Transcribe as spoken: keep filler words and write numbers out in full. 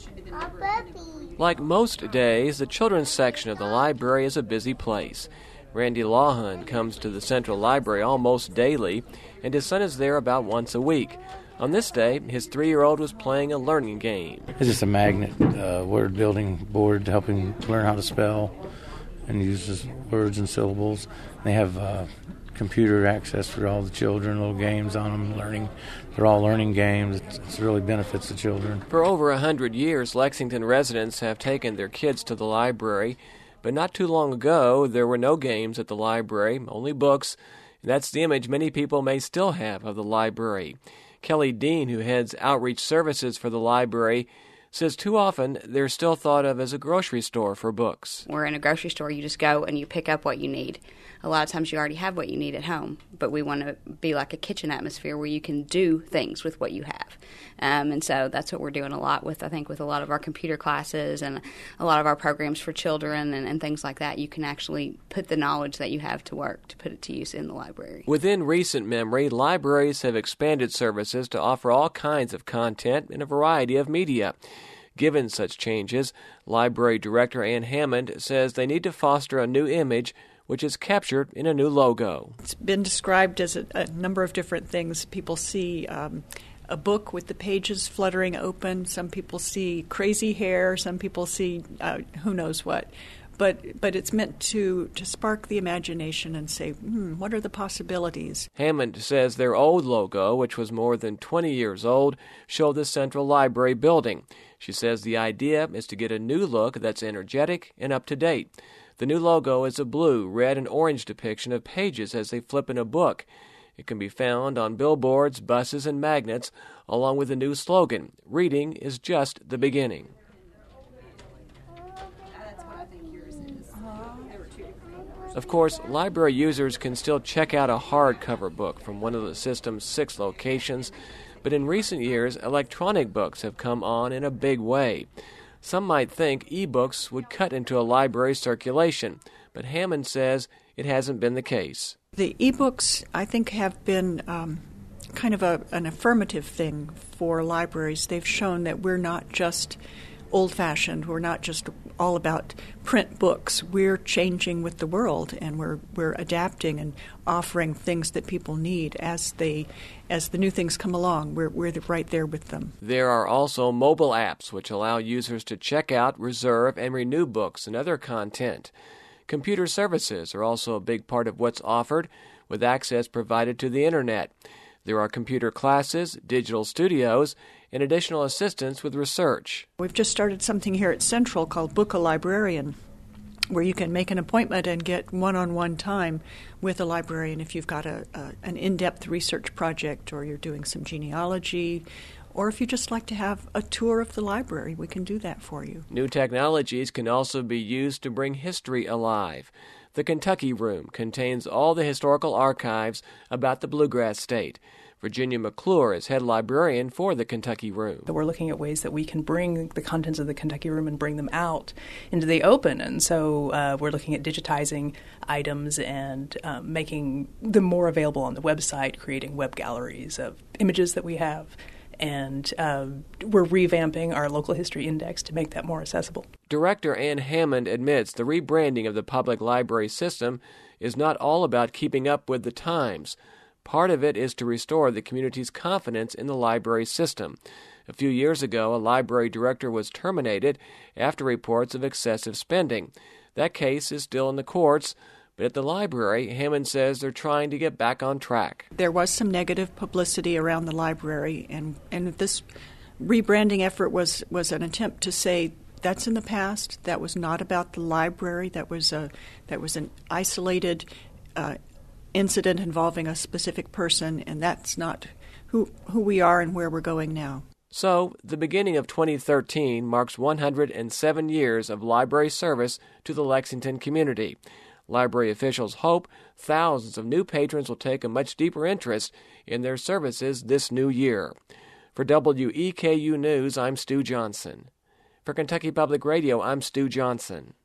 Like most days, the children's section of the library is a busy place. Randy Lawhon comes to the Central Library almost daily, and his son is there about once a week. On this day, his three-year-old was playing a learning game. It's just a magnet uh, word building board helping learn how to spell and use words and syllables. They have uh, computer access for all the children, little games on them, learning. They're all learning games. It really benefits the children. For over a hundred years, Lexington residents have taken their kids to the library, but not too long ago, there were no games at the library, only books. And that's the image many people may still have of the library. Kelly Dean, who heads outreach services for the library, says too often they're still thought of as a grocery store for books. We're in a grocery store. You just go and you pick up what you need. A lot of times you already have what you need at home, but we want to be like a kitchen atmosphere where you can do things with what you have. Um, and so that's what we're doing a lot with, I think, with a lot of our computer classes and a lot of our programs for children and, and things like that. You can actually put the knowledge that you have to work to put it to use in the library. Within recent memory, libraries have expanded services to offer all kinds of content in a variety of media. Given such changes, Library Director Ann Hammond says they need to foster a new image which is captured in a new logo. It's been described as a, a number of different things. People see um, a book with the pages fluttering open. Some people see crazy hair. Some people see uh, who knows what. But but it's meant to, to spark the imagination and say, hmm, what are the possibilities? Hammond says their old logo, which was more than twenty years old, showed the Central Library building. She says the idea is to get a new look that's energetic and up-to-date. The new logo is a blue, red, and orange depiction of pages as they flip in a book. It can be found on billboards, buses, and magnets, along with a new slogan, "Reading is just the beginning." Of course, library users can still check out a hardcover book from one of the system's six locations, but in recent years, electronic books have come on in a big way. Some might think e-books would cut into a library circulation, but Hammond says it hasn't been the case. The e-books, I think, have been um, kind of a, an affirmative thing for libraries. They've shown that we're not just old-fashioned. We're not just all about print books. We're changing with the world, and we're we're adapting and offering things that people need as they as the new things come along. We're we're right there with them. There are also mobile apps which allow users to check out, reserve, and renew books and other content. Computer services are also a big part of what's offered, with access provided to the Internet. There are computer classes, digital studios, and additional assistance with research. We've just started something here at Central called Book a Librarian, where you can make an appointment and get one-on-one time with a librarian if you've got a, a an in-depth research project or you're doing some genealogy, or if you just like to have a tour of the library, we can do that for you. New technologies can also be used to bring history alive. The Kentucky Room contains all the historical archives about the Bluegrass State. Virginia McClure is head librarian for the Kentucky Room. So we're looking at ways that we can bring the contents of the Kentucky Room and bring them out into the open. And so uh, we're looking at digitizing items and um, making them more available on the website, creating web galleries of images that we have. And uh, we're revamping our local history index to make that more accessible. Director Ann Hammond admits the rebranding of the public library system is not all about keeping up with the times. Part of it is to restore the community's confidence in the library system. A few years ago, a library director was terminated after reports of excessive spending. That case is still in the courts, but at the library, Hammond says they're trying to get back on track. There was some negative publicity around the library, and, and this rebranding effort was, was an attempt to say that's in the past. That was not about the library. That was a that was an isolated uh, incident involving a specific person, and that's not who who we are and where we're going now. So, the beginning of twenty thirteen marks one hundred seven years of library service to the Lexington community. Library officials hope thousands of new patrons will take a much deeper interest in their services this new year. For W E K U News, I'm Stu Johnson. For Kentucky Public Radio, I'm Stu Johnson.